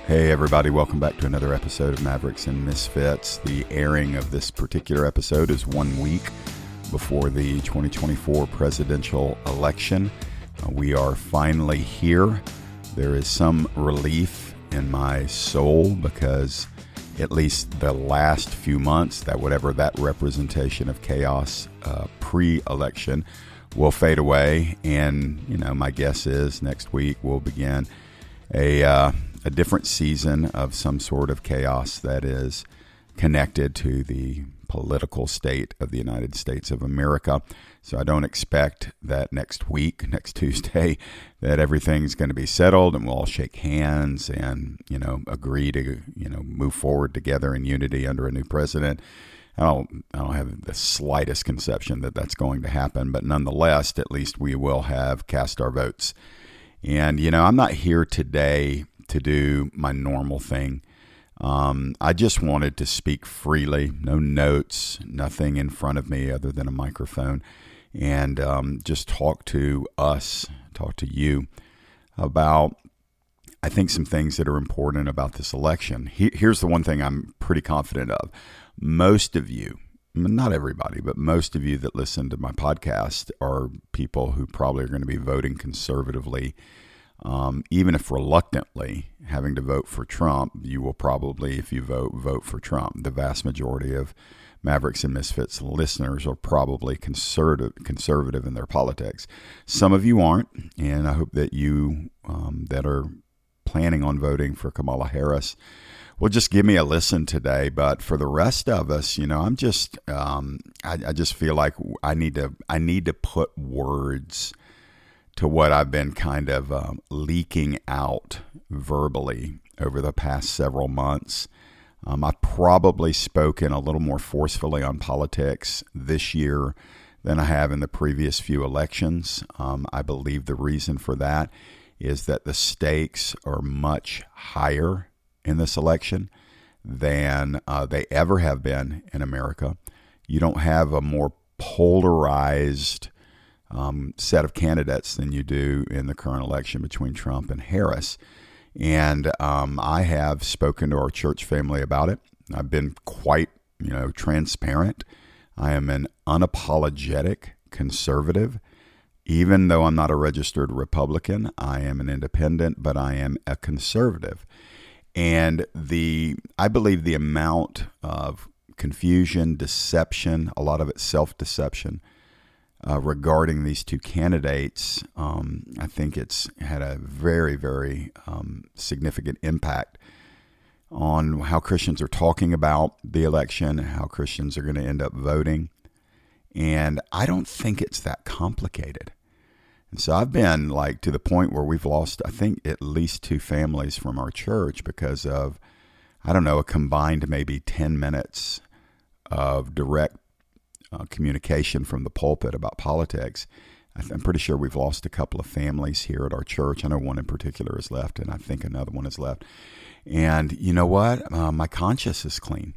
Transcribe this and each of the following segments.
Hey everybody, welcome back to another episode of Mavericks and Misfits. The airing of this particular episode is 1 week before the 2024 presidential election. We are finally here. There is some relief in my soul because at least the last few months, that whatever that representation of chaos pre-election will fade away. And, my guess is next week we'll begin a different season of some sort of chaos that is connected to the political state of the United States of America. So I don't expect that next Tuesday, that everything's going to be settled and we'll all shake hands and, agree to, move forward together in unity under a new president. I don't have the slightest conception that that's going to happen, but nonetheless, at least we will have cast our votes. And, I'm not here today to do my normal thing. I just wanted to speak freely, no notes, nothing in front of me other than a microphone, and just talk to you about, I think, some things that are important about this election. Here's the one thing I'm pretty confident of. Most of you, not everybody, but most of you that listen to my podcast are people who probably are going to be voting conservatively. Even if reluctantly having to vote for Trump, you will probably, if you vote for Trump. The vast majority of Mavericks and Misfits listeners are probably conservative in their politics. Some of you aren't, and I hope that you that are planning on voting for Kamala Harris will just give me a listen today. But for the rest of us, I'm just I just feel like I need to put words to what I've been kind of leaking out verbally over the past several months. I've probably spoken a little more forcefully on politics this year than I have in the previous few elections. I believe the reason for that is that the stakes are much higher in this election than they ever have been in America. You don't have a more polarized set of candidates than you do in the current election between Trump and Harris. And I have spoken to our church family about it. I've been quite, transparent. I am an unapologetic conservative. Even though I'm not a registered Republican, I am an independent, but I am a conservative. And I believe the amount of confusion, deception, a lot of it self-deception, regarding these two candidates, I think it's had a very, very significant impact on how Christians are talking about the election, how Christians are going to end up voting. And I don't think it's that complicated. And so I've been to the point where we've lost, I think, at least two families from our church because of, a combined maybe 10 minutes of direct communication from the pulpit about politics. I'm pretty sure we've lost a couple of families here at our church. I know one in particular is left, and I think another one is left. And you know what? My conscience is clean.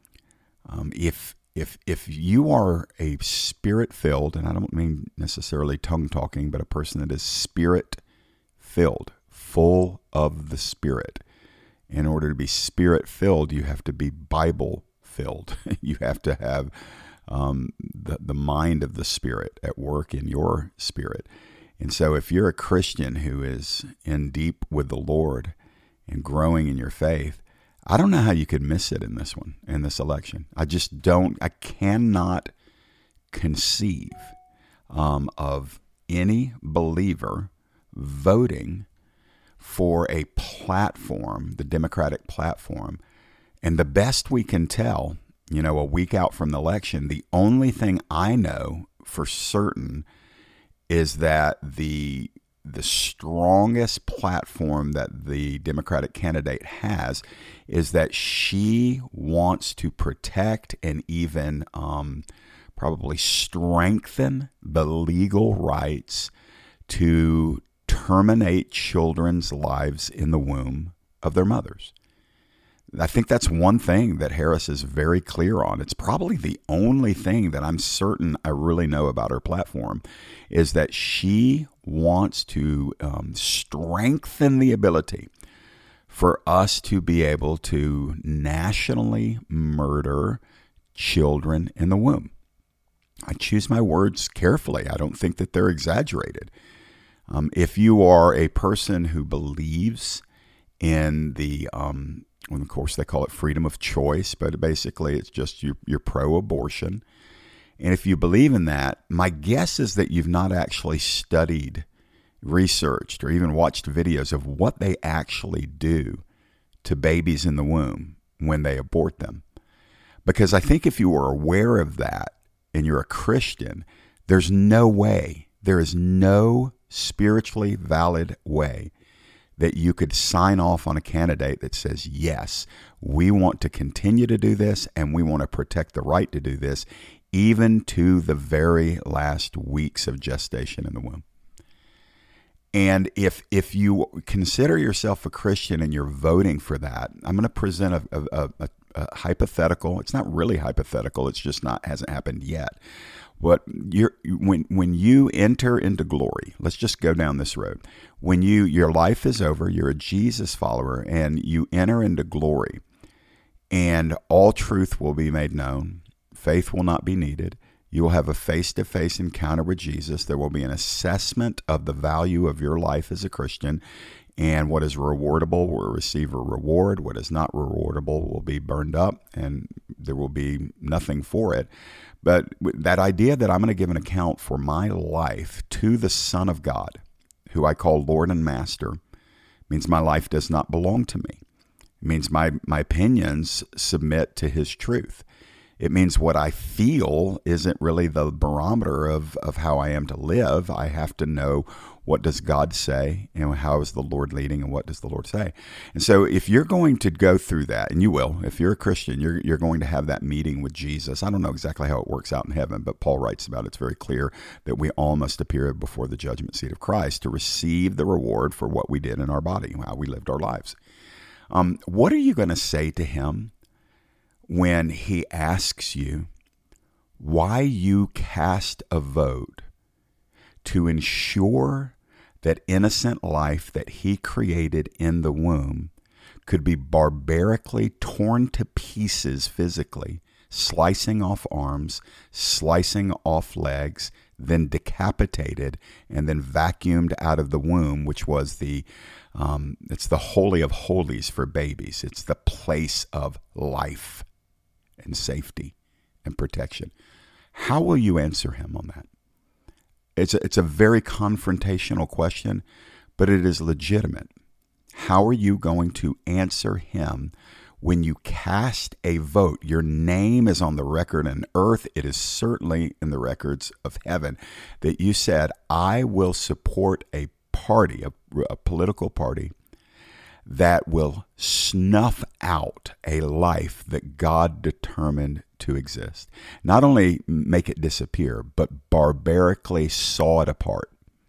If you are a spirit-filled, and I don't mean necessarily tongue-talking, but a person that is spirit-filled, full of the Spirit. In order to be spirit-filled, you have to be Bible-filled. You have to have the mind of the Spirit at work in your spirit. And so if you're a Christian who is in deep with the Lord and growing in your faith, I don't know how you could miss it in this election. I cannot conceive of any believer voting for a platform, the Democratic platform. And the best we can tell, a week out from the election, the only thing I know for certain is that the strongest platform that the Democratic candidate has is that she wants to protect and even probably strengthen the legal rights to terminate children's lives in the womb of their mothers. I think that's one thing that Harris is very clear on. It's probably the only thing that I'm certain I really know about her platform is that she wants to strengthen the ability for us to be able to nationally murder children in the womb. I choose my words carefully. I don't think that they're exaggerated. If you are a person who believes in the, of course they call it freedom of choice, but basically it's just you're pro-abortion. And if you believe in that, my guess is that you've not actually studied, researched, or even watched videos of what they actually do to babies in the womb when they abort them. Because I think if you are aware of that and you're a Christian, there is no spiritually valid way that you could sign off on a candidate that says, yes, we want to continue to do this and we want to protect the right to do this, even to the very last weeks of gestation in the womb. And if you consider yourself a Christian and you're voting for that, I'm going to present a hypothetical. It's not really hypothetical. It's just hasn't happened yet. But when you enter into glory, let's just go down this road. When your life is over, you're a Jesus follower, and you enter into glory, and all truth will be made known. Faith will not be needed. You will have a face-to-face encounter with Jesus. There will be an assessment of the value of your life as a Christian, and what is rewardable will receive a reward. What is not rewardable will be burned up, and there will be nothing for it. But that idea that I'm going to give an account for my life to the Son of God, who I call Lord and Master, means my life does not belong to me. It means my opinions submit to His truth. It means what I feel isn't really the barometer of how I am to live. I have to know, what does God say, and how is the Lord leading, and what does the Lord say? And so if you're going to go through that, and you will, if you're a Christian, you're going to have that meeting with Jesus. I don't know exactly how it works out in heaven, but Paul writes about it. It's very clear that we all must appear before the judgment seat of Christ to receive the reward for what we did in our body, how we lived our lives. What are you going to say to Him when He asks you why you cast a vote to ensure that innocent life that He created in the womb could be barbarically torn to pieces physically, slicing off arms, slicing off legs, then decapitated, and then vacuumed out of the womb, which was it's the holy of holies for babies. It's the place of life and safety and protection. How will you answer Him on that? It's a very confrontational question, but it is legitimate. How are you going to answer Him when you cast a vote? Your name is on the record on earth. It is certainly in the records of heaven that you said, I will support a party, a political party, that will snuff out a life that God determined to exist. Not only make it disappear, but barbarically saw it apart.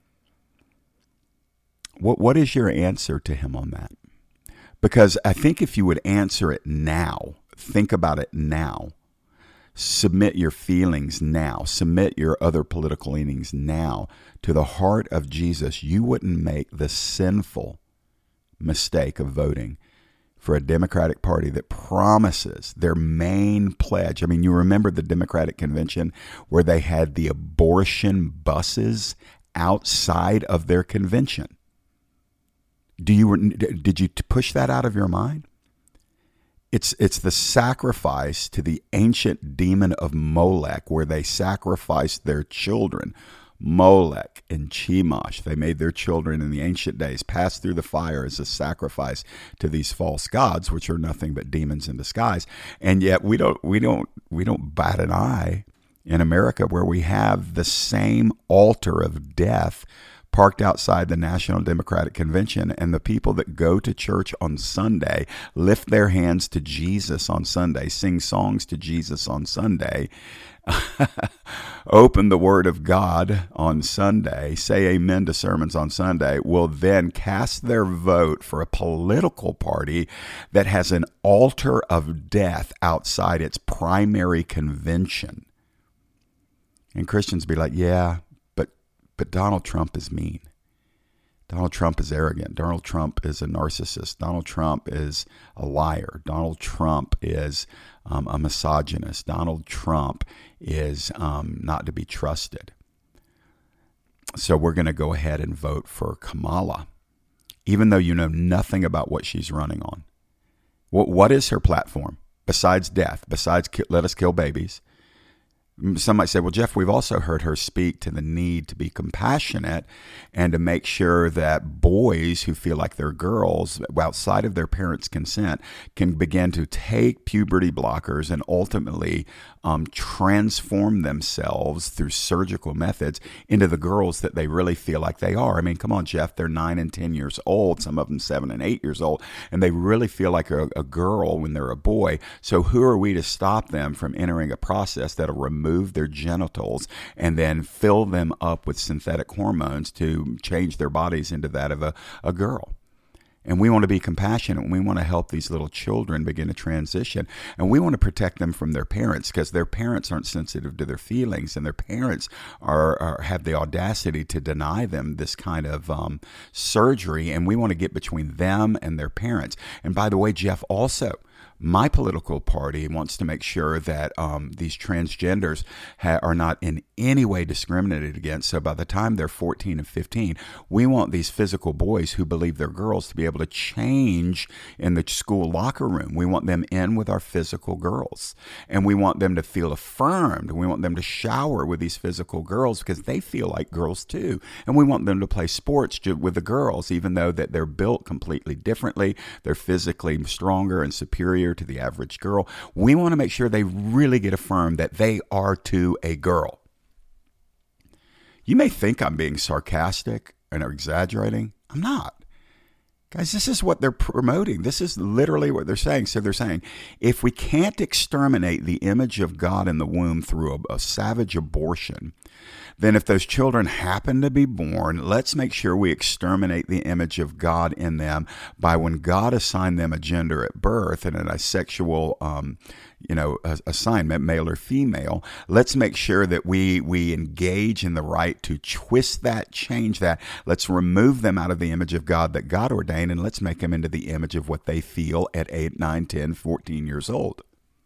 What is your answer to Him on that? Because I think if you would answer it now, think about it now, submit your feelings now, submit your other political leanings now to the heart of Jesus, you wouldn't make the sinful mistake of voting for a Democratic Party that promises their main pledge. I mean, you remember the Democratic Convention where they had the abortion buses outside of their convention. Did you push that out of your mind? It's the sacrifice to the ancient demon of Molech, where they sacrificed their children. Molech and Chemosh, they made their children in the ancient days pass through the fire as a sacrifice to these false gods, which are nothing but demons in disguise. And yet we don't bat an eye in America, where we have the same altar of death parked outside the National Democratic Convention, and the people that go to church on Sunday lift their hands to Jesus on Sunday, sing songs to Jesus on Sunday, open the Word of God on Sunday, say amen to sermons on Sunday, will then cast their vote for a political party that has an altar of death outside its primary convention. And Christians be like, yeah, but Donald Trump is mean. Donald Trump is arrogant. Donald Trump is a narcissist. Donald Trump is a liar. Donald Trump is a misogynist. Donald Trump is not to be trusted. So we're going to go ahead and vote for Kamala, even though you know nothing about what she's running on. What is her platform besides death, besides let us kill babies? Some might say, well, Jeff, we've also heard her speak to the need to be compassionate and to make sure that boys who feel like they're girls outside of their parents' consent can begin to take puberty blockers and ultimately transform themselves through surgical methods into the girls that they really feel like they are. I mean, come on, Jeff, they're 9 and 10 years old, some of them 7 and 8 years old, and they really feel like a girl when they're a boy. So who are we to stop them from entering a process that'll remove their genitals and then fill them up with synthetic hormones to change their bodies into that of a girl? And we want to be compassionate, and we want to help these little children begin to transition. And we want to protect them from their parents, because their parents aren't sensitive to their feelings, and their parents have the audacity to deny them this kind of surgery. And we want to get between them and their parents. And by the way, Jeff, also, my political party wants to make sure that these transgenders are not in any way discriminated against. So by the time they're 14 and 15, we want these physical boys who believe they're girls to be able to change in the school locker room. We want them in with our physical girls, and we want them to feel affirmed. We want them to shower with these physical girls because they feel like girls too. And we want them to play sports with the girls, even though that they're built completely differently. They're physically stronger and superior to the average girl. We want to make sure they really get affirmed that they are to a girl. You may think I'm being sarcastic and exaggerating. I'm not. Guys, this is what they're promoting. This is literally what they're saying. So they're saying, if we can't exterminate the image of God in the womb through a savage abortion, then if those children happen to be born, let's make sure we exterminate the image of God in them by when God assigned them a gender at birth and a sexual assignment, male or female. Let's make sure that we engage in the right to twist that, change that. Let's remove them out of the image of God that God ordained, and let's make them into the image of what they feel at 8, 9, 10, 14 years old.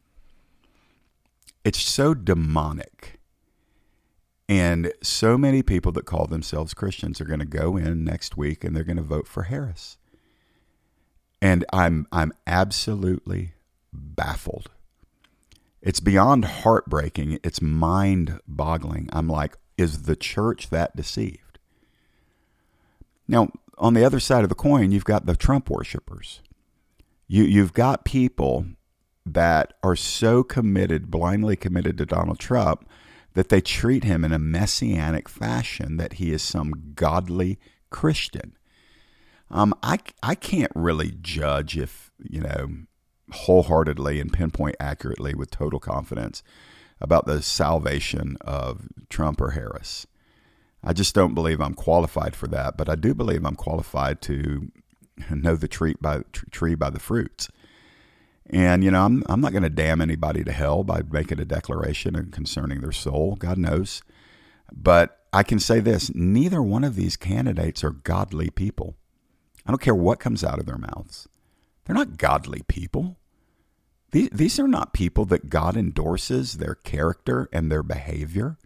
It's so demonic. And so many people that call themselves Christians are going to go in next week and they're going to vote for Harris. And I'm absolutely baffled. It's beyond heartbreaking. It's mind-boggling. I'm like, is the church that deceived? Now, on the other side of the coin, you've got the Trump worshipers. You've got people that are so committed, blindly committed to Donald Trump, that they treat him in a messianic fashion, that he is some godly Christian. I can't really judge if, wholeheartedly and pinpoint accurately with total confidence about the salvation of Trump or Harris. I just don't believe I'm qualified for that, but I do believe I'm qualified to know the tree by the fruits. And, I'm not going to damn anybody to hell by making a declaration concerning their soul. God knows. But I can say this, neither one of these candidates are godly people. I don't care what comes out of their mouths. They're not godly people. These are not people that God endorses their character and their behavior.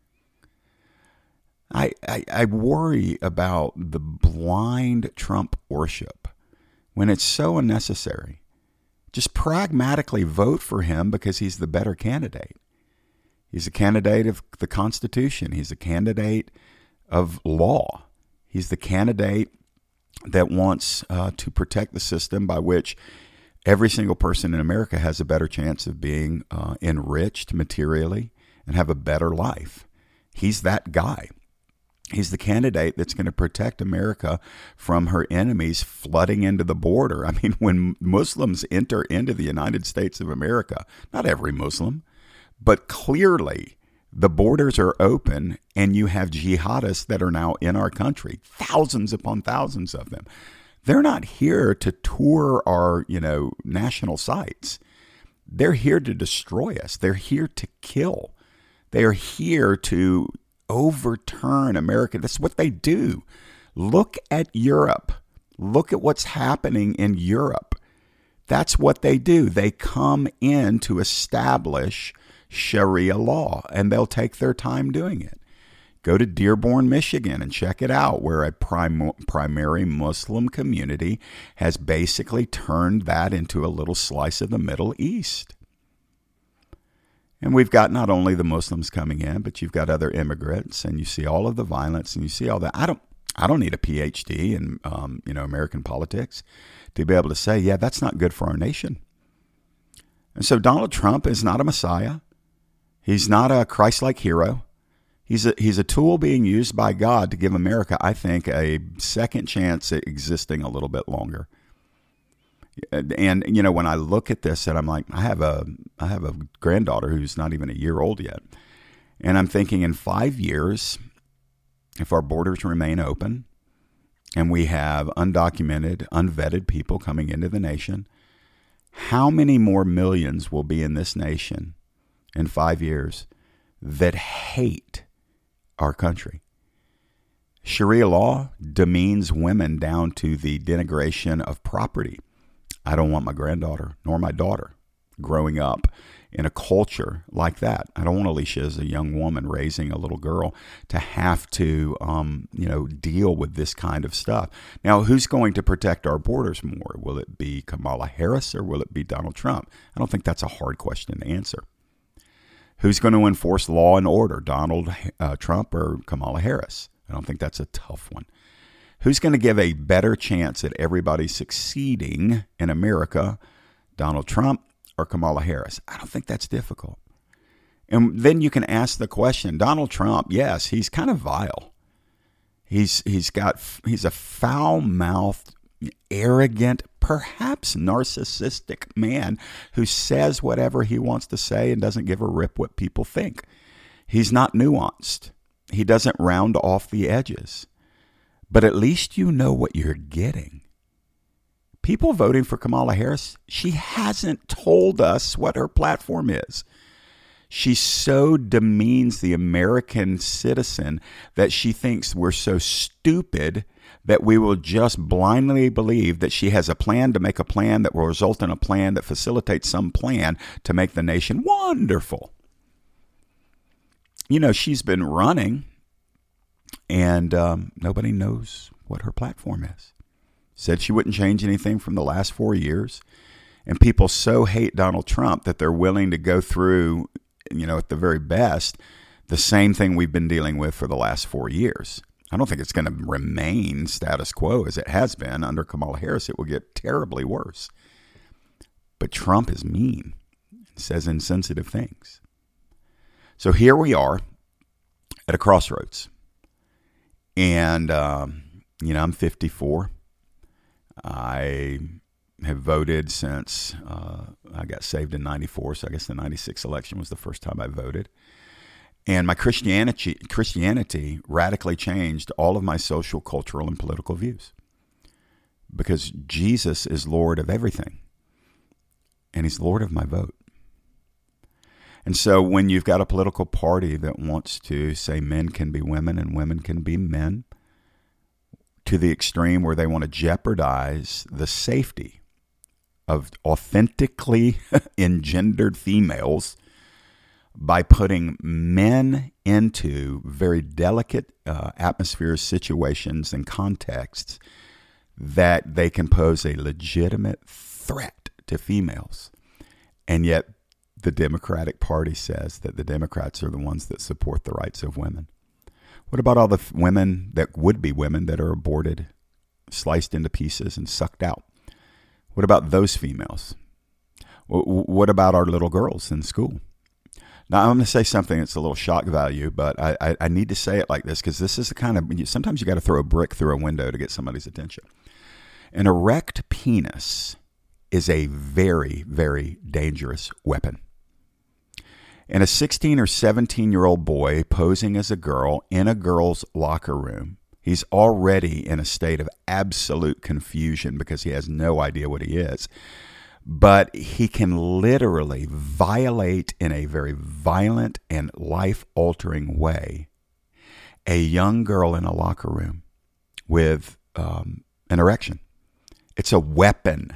I worry about the blind Trump worship when it's so unnecessary. Just pragmatically vote for him because he's the better candidate. He's a candidate of the Constitution. He's a candidate of law. He's the candidate that wants to protect the system by which every single person in America has a better chance of being enriched materially and have a better life. He's that guy. He's the candidate that's going to protect America from her enemies flooding into the border. I mean, when Muslims enter into the United States of America, not every Muslim, but clearly the borders are open and you have jihadists that are now in our country, thousands upon thousands of them. They're not here to tour our, national sites. They're here to destroy us. They're here to kill. They are here to overturn America. That's what they do. Look at Europe. Look at what's happening in Europe. That's what they do. They come in to establish Sharia law, and they'll take their time doing it. Go to Dearborn, Michigan, and check it out, where a primary Muslim community has basically turned that into a little slice of the Middle East. And we've got not only the Muslims coming in, but you've got other immigrants, and you see all of the violence, and you see all that. I don't need a PhD in American politics to be able to say, yeah, that's not good for our nation. And so Donald Trump is not a Messiah. He's not a Christ-like hero. He's a tool being used by God to give America, I think, a second chance at existing a little bit longer. And when I look at this, and I'm like, I have a granddaughter who's not even a year old yet, and I'm thinking in 5 years, if our borders remain open, and we have undocumented, unvetted people coming into the nation, how many more millions will be in this nation in 5 years that hate our country? Sharia law demeans women down to the denigration of property. I don't want my granddaughter nor my daughter growing up in a culture like that. I don't want Alicia, as a young woman raising a little girl, to have to deal with this kind of stuff. Now, who's going to protect our borders more? Will it be Kamala Harris or will it be Donald Trump? I don't think that's a hard question to answer. Who's going to enforce law and order, Donald Trump or Kamala Harris? I don't think that's a tough one. Who's going to give a better chance at everybody succeeding in America, Donald Trump or Kamala Harris? I don't think that's difficult. And then you can ask the question, Donald Trump, yes, he's kind of vile. He's a foul-mouthed, arrogant, perhaps narcissistic man who says whatever he wants to say and doesn't give a rip what people think. He's not nuanced. He doesn't round off the edges. But at least you know what you're getting. People voting for Kamala Harris, she hasn't told us what her platform is. She so demeans the American citizen that she thinks we're so stupid that we will just blindly believe that she has a plan to make a plan that will result in a plan that facilitates some plan to make the nation wonderful. She's been running, and nobody knows what her platform is. Said she wouldn't change anything from the last 4 years. And people so hate Donald Trump that they're willing to go through, at the very best, the same thing we've been dealing with for the last 4 years. I don't think it's going to remain status quo as it has been. Under Kamala Harris, it will get terribly worse. But Trump is mean, says insensitive things. So here we are at a crossroads. And, I'm 54. I have voted since I got saved in 94, so I guess the 96 election was the first time I voted. And my Christianity radically changed all of my social, cultural, and political views. Because Jesus is Lord of everything. And he's Lord of my vote. And so when you've got a political party that wants to say men can be women and women can be men, to the extreme where they want to jeopardize the safety of authentically engendered females by putting men into very delicate atmospheres, situations, and contexts that they can pose a legitimate threat to females. And yet the Democratic Party says that the Democrats are the ones that support the rights of women. What about all the women that would be women that are aborted, sliced into pieces, and sucked out? What about those females? What about our little girls in school? Now, I'm going to say something that's a little shock value, but I need to say it like this because this is the kind of, sometimes you got to throw a brick through a window to get somebody's attention. An erect penis is a very, very dangerous weapon. And a 16 or 17-year-old boy posing as a girl in a girl's locker room, he's already in a state of absolute confusion because he has no idea what he is. But he can literally violate in a very violent and life-altering way a young girl in a locker room with an erection. It's a weapon.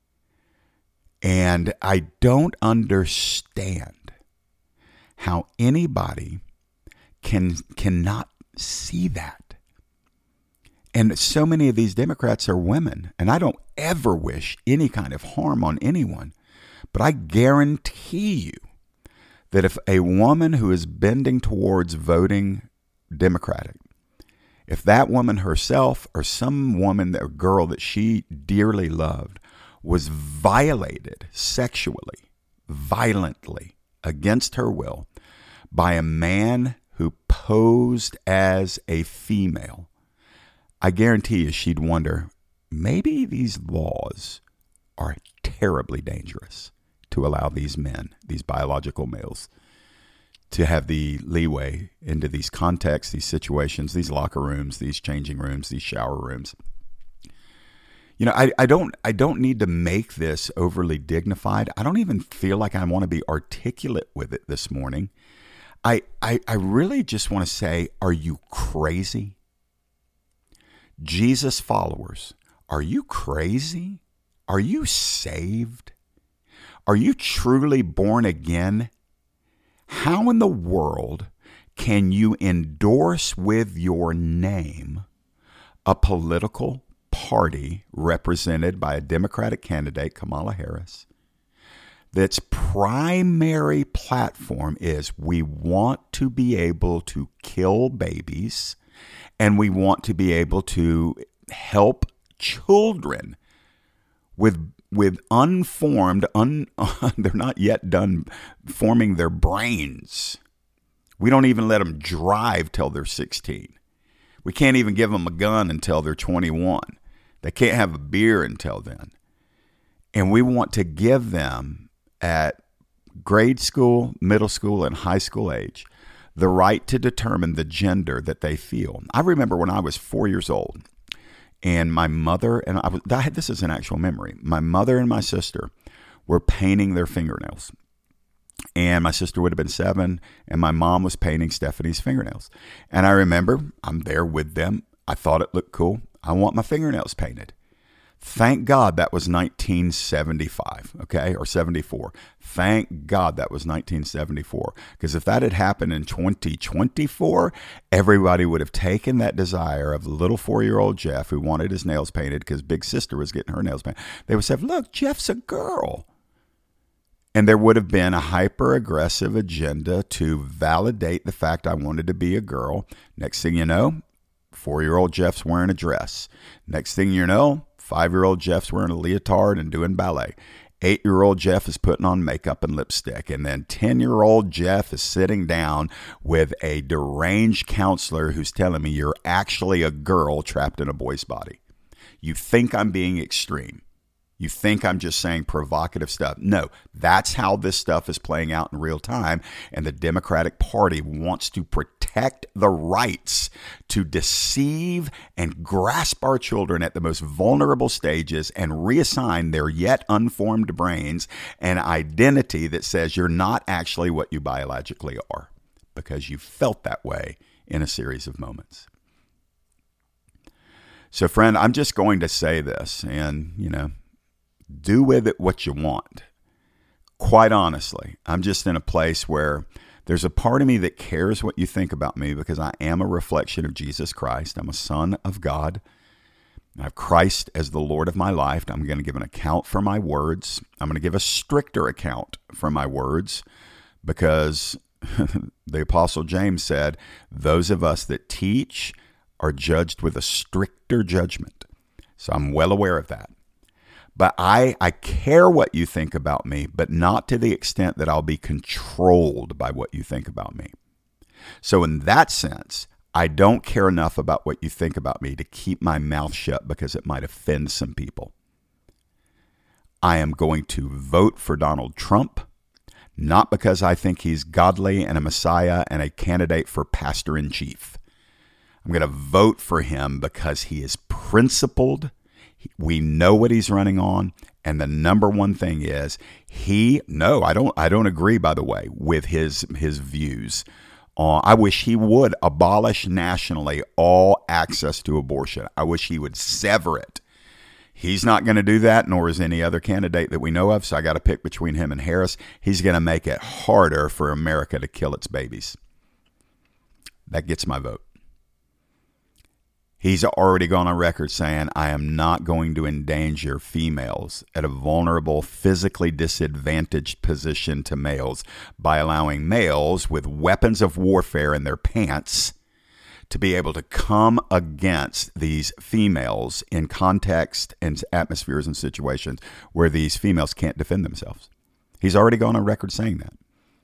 And I don't understand how anybody cannot see that. And so many of these Democrats are women, and I don't ever wish any kind of harm on anyone, but I guarantee you that if a woman who is bending towards voting Democratic, if that woman herself or some woman, a girl that she dearly loved, was violated sexually, violently, against her will, by a man who posed as a female, I guarantee you she'd wonder, maybe these laws are terribly dangerous to allow these men, these biological males, to have the leeway into these contexts, these situations, these locker rooms, these changing rooms, these shower rooms. You know, I don't need to make this overly dignified. I don't even feel like I want to be articulate with it this morning. I really just want to say, are you crazy? Jesus followers, are you crazy? Are you saved? Are you truly born again? How in the world can you endorse with your name a political party represented by a Democratic candidate, Kamala Harris, that's primary platform is we want to be able to kill babies and we want to be able to help children with unformed, they're not yet done forming their brains. We don't even let them drive till they're 16. We can't even give them a gun until they're 21. They can't have a beer until then. And we want to give them at grade school, middle school, and high school age the right to determine the gender that they feel. I remember when I was 4 years old, and my mother and this is an actual memory. My mother and my sister were painting their fingernails. And my sister would have been 7, and my mom was painting Stephanie's fingernails. And I remember I'm there with them. I thought it looked cool. I want my fingernails painted. Thank God that was 1975, okay, or 74. Thank God that was 1974, because if that had happened in 2024, everybody would have taken that desire of the little 4-year-old Jeff who wanted his nails painted because big sister was getting her nails painted. They would say, look, Jeff's a girl. And there would have been a hyper-aggressive agenda to validate the fact I wanted to be a girl. Next thing you know, 4-year-old Jeff's wearing a dress. Next thing you know, 5-year-old Jeff's wearing a leotard and doing ballet. 8-year-old Jeff is putting on makeup and lipstick. And then 10-year-old Jeff is sitting down with a deranged counselor who's telling me you're actually a girl trapped in a boy's body. You think I'm being extreme. You think I'm just saying provocative stuff. No, that's how this stuff is playing out in real time. And the Democratic Party wants to protect the rights to deceive and grasp our children at the most vulnerable stages and reassign their yet unformed brains an identity that says you're not actually what you biologically are because you felt that way in a series of moments. So, friend, I'm just going to say this and, do with it what you want. Quite honestly, I'm just in a place where there's a part of me that cares what you think about me because I am a reflection of Jesus Christ. I'm a son of God. I have Christ as the Lord of my life. I'm going to give an account for my words. I'm going to give a stricter account for my words because the Apostle James said, those of us that teach are judged with a stricter judgment. So I'm well aware of that. But I care what you think about me, but not to the extent that I'll be controlled by what you think about me. So in that sense, I don't care enough about what you think about me to keep my mouth shut because it might offend some people. I am going to vote for Donald Trump, not because I think he's godly and a Messiah and a candidate for pastor-in-chief. I'm going to vote for him because he is principled. We know what he's running on, and the number one thing is I don't agree, by the way, with his views I wish he would abolish nationally all access to abortion. I wish he would sever it. He's not going to do that, nor is any other candidate that we know of, so I got to pick between him and Harris. He's going to make it harder for America to kill its babies. That gets my vote. He's already gone on record saying, I am not going to endanger females at a vulnerable, physically disadvantaged position to males by allowing males with weapons of warfare in their pants to be able to come against these females in context and atmospheres and situations where these females can't defend themselves. He's already gone on record saying that.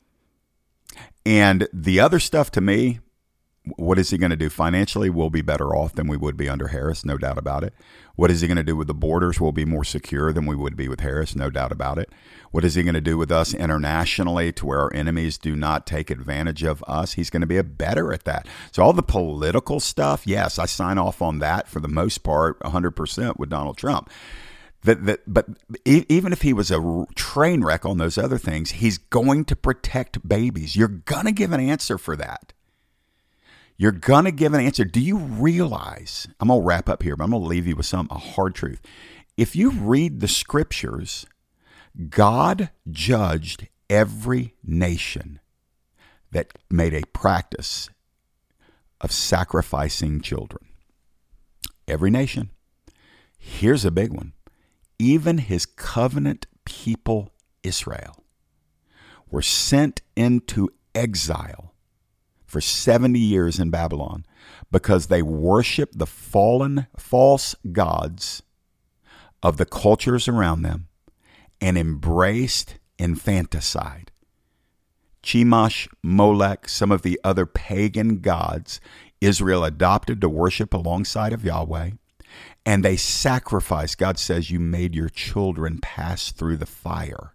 And the other stuff, to me, what is he going to do? Financially, we'll be better off than we would be under Harris, no doubt about it. What is he going to do with the borders? We'll be more secure than we would be with Harris, no doubt about it. What is he going to do with us internationally to where our enemies do not take advantage of us? He's going to be better at that. So all the political stuff, yes, I sign off on that for the most part, 100% with Donald Trump. But even if he was a train wreck on those other things, he's going to protect babies. You're going to give an answer for that. You're going to give an answer. Do you realize, I'm going to wrap up here, but I'm going to leave you with a hard truth. If you read the scriptures, God judged every nation that made a practice of sacrificing children. Every nation. Here's a big one. Even his covenant people, Israel, were sent into exile for 70 years in Babylon because they worshiped the fallen false gods of the cultures around them and embraced infanticide. Chemosh, Molech, some of the other pagan gods Israel adopted to worship alongside of Yahweh, and they sacrificed. God says, you made your children pass through the fire.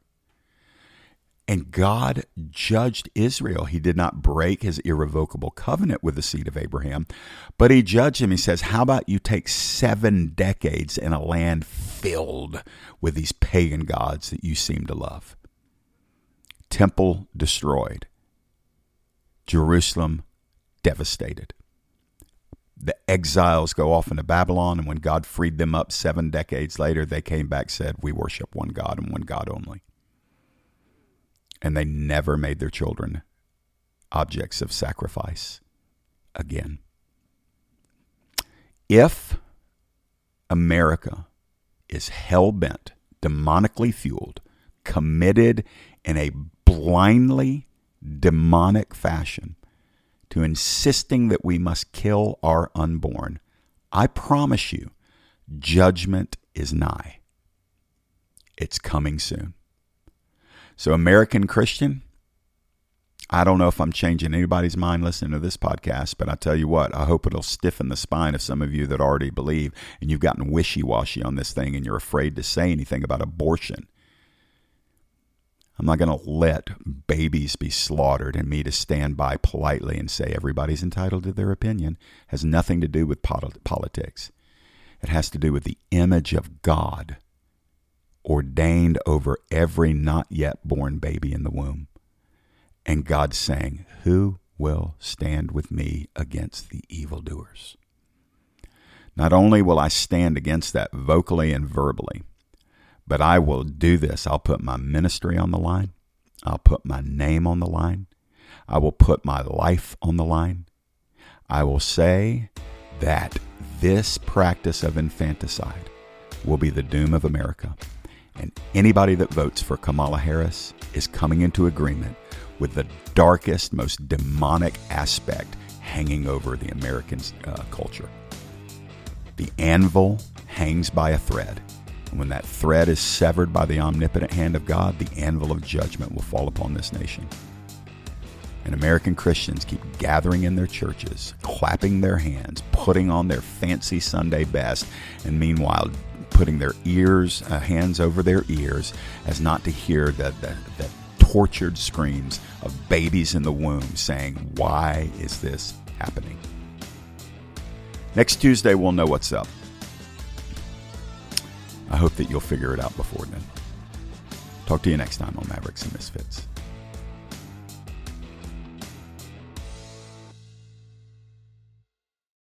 And God judged Israel. He did not break his irrevocable covenant with the seed of Abraham, but he judged him. He says, how about you take 7 decades in a land filled with these pagan gods that you seem to love? Temple destroyed. Jerusalem devastated. The exiles go off into Babylon, and when God freed them up 7 decades later, they came back and said, we worship one God and one God only. And they never made their children objects of sacrifice again. If America is hell-bent, demonically fueled, committed in a blindly demonic fashion to insisting that we must kill our unborn, I promise you, judgment is nigh. It's coming soon. So, American Christian, I don't know if I'm changing anybody's mind listening to this podcast, but I tell you what, I hope it'll stiffen the spine of some of you that already believe and you've gotten wishy-washy on this thing and you're afraid to say anything about abortion. I'm not going to let babies be slaughtered and me to stand by politely and say everybody's entitled to their opinion. It has nothing to do with politics. It has to do with the image of God ordained over every not yet born baby in the womb. And God saying, who will stand with me against the evildoers? Not only will I stand against that vocally and verbally, but I will do this. I'll put my ministry on the line. I'll put my name on the line. I will put my life on the line. I will say that this practice of infanticide will be the doom of America. And anybody that votes for Kamala Harris is coming into agreement with the darkest, most demonic aspect hanging over the American culture. The anvil hangs by a thread. And when that thread is severed by the omnipotent hand of God, the anvil of judgment will fall upon this nation. And American Christians keep gathering in their churches, clapping their hands, putting on their fancy Sunday best, and meanwhile putting their hands over their ears as not to hear the tortured screams of babies in the womb saying, why is this happening? Next Tuesday, we'll know what's up. I hope that you'll figure it out before then. Talk to you next time on Mavericks and Misfits.